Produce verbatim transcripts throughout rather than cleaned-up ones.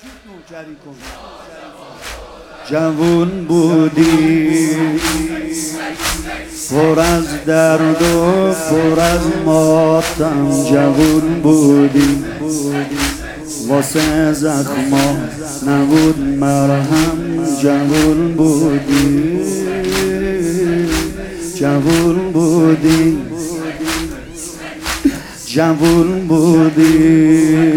جوون بودی پر از درد و پر از ماتم، جوون بودی واسه زخما نبود مرهم، جوون بودی جوون بودی جوون بودی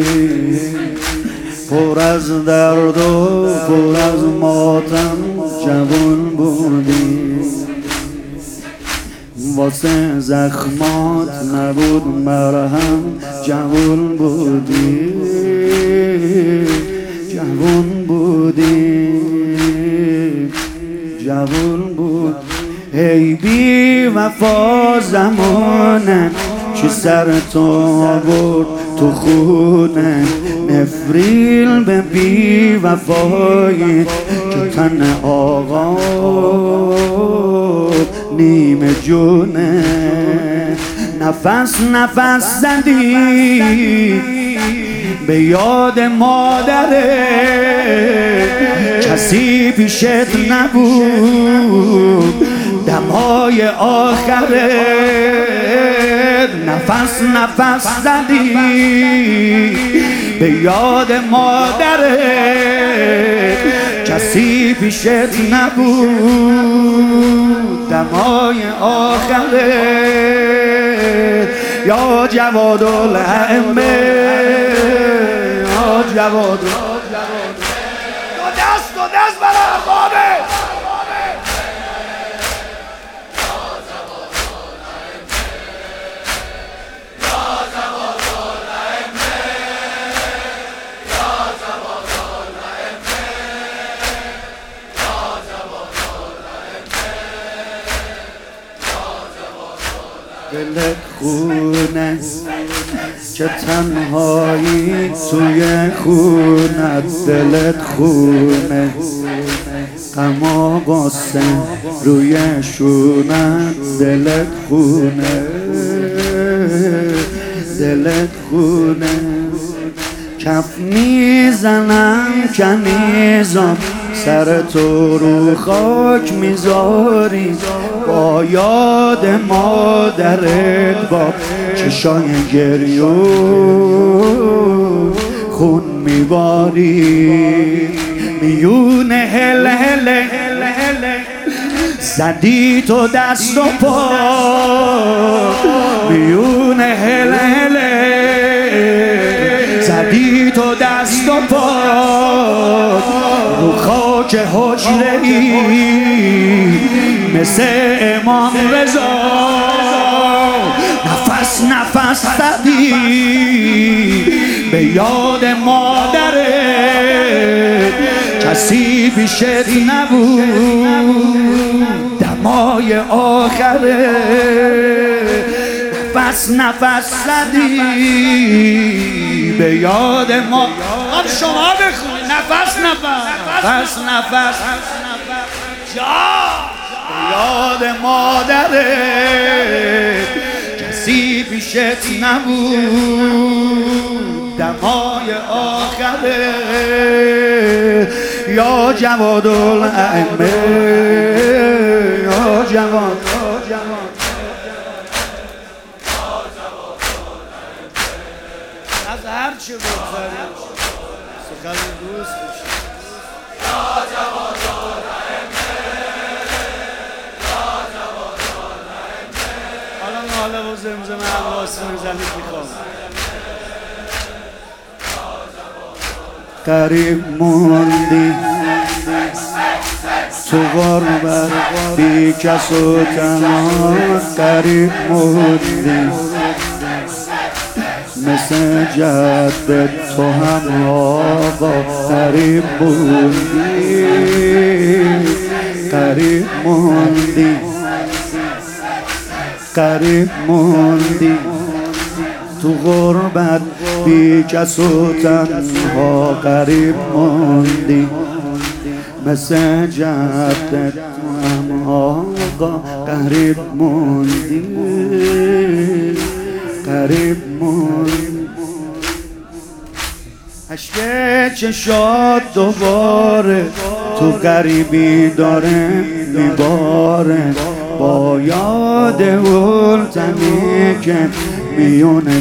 پر از درد و پر از ماتم، جوون بودی واسه زخمات نبود مرهم، جوون بودی جوون بودی جوون بود. ای بی وفا زمانه چی سر تو برد تو خونه، نفریل به بی وفایی که تن آقا نیمه جونه. نفس نفس زدی به یاد مادره، کسی پیشت نبود دمای آخره. نفس نفس زدی به یاد مادره، کسی پیشت نبود دمای آخره. یا جواد الائمه یا جواد، دو دست دو دست برای اربابه. دلت خونه که تنهایی توی خونت، دلت خونه غما قصه روی شونت، دلت خونه دلت خونه. کف میزنم کنیزم سر تو رو خاک میذاری، با یاد مادرت با چشای گریو خون میباری. میون هل هل زدی تو دست و پا، میون هل هل زدی تو دست و پا، رو خاک حجره ای مثل امام رضا. نفس نفس زدی به یاد مادرت، کسی پیشت نبود دمای آخره. نفس نفس زدی به یاد ما. آب شما بخونید. نفس نفس نفس نفس جا به یاد مادرت، کسی پیشت نبود دمای آخره. یا جواد الائمه یا جواد از هر چه بگذاریم سخن دوست بشیم. یا جواد الائمه یا جواد الائمه. حالا ناله و زمزمه عباسی میزنید میخوام. قریب موندی تو غربت بی کس و تنها، قریب موندی مثل جدت تو هم آقا، قریب موندی قریب موندی قریب موندی تو غربت بی کس و تنها، قریب موندی مثل جدت تو هم آقا، قریب موندی قریب موندی. اشک چشات دوباره تو غریبی داره میباره، با یاد اون تنی که میون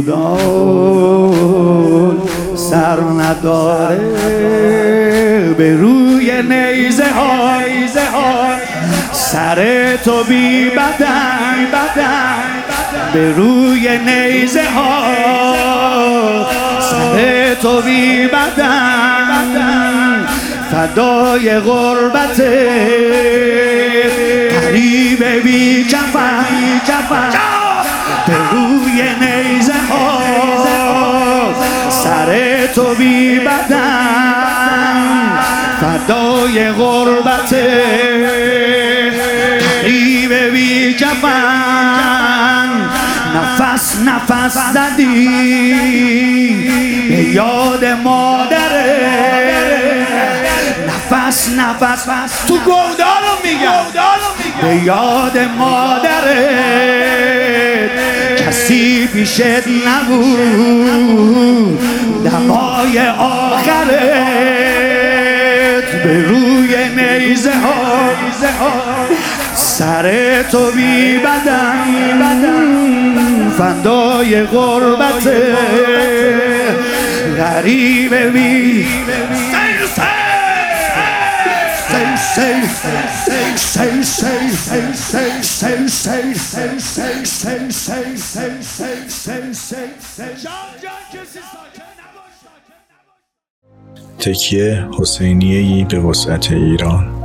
گودال سر نداره، به روی نیزه ها سر تو بی بدن به روی نیزه ها سر تو بی بدن فدای غربت قریب بی کفن به روی نیزه ها سر تو بی بدن فدای غربت قریب بی کفن. نفس نفس زدی به یاد مادره، نفس نفس تو گودالو میگم به یاد مادره، کسی پیشت نبود دمای آخرت، به روی نیزه ها سر تو بی بدن فدای غربت غریب بی تکیه حسینیه‌ای به وسعت ایران.